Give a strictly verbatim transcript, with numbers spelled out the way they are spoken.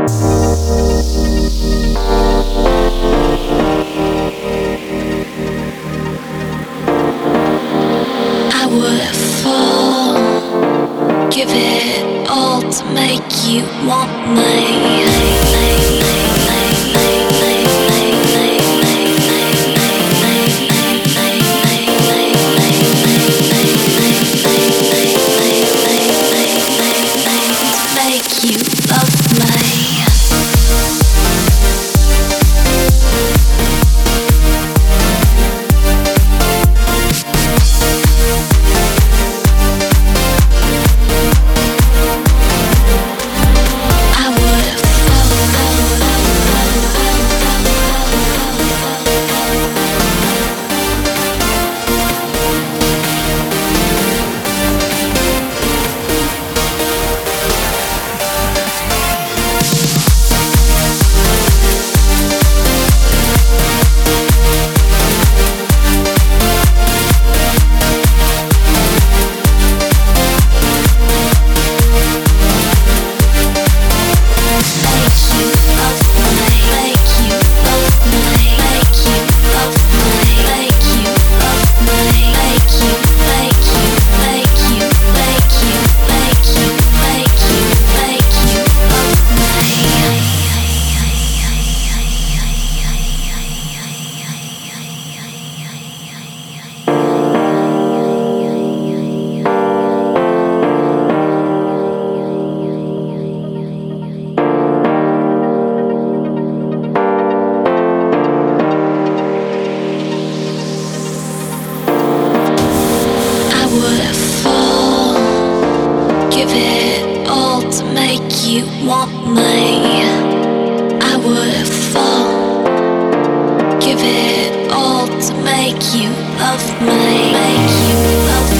I would fall, give it all to make you want me. Make you love me. Give it all to make you want me. I would fall. Give it all to make you love me. Make you love me.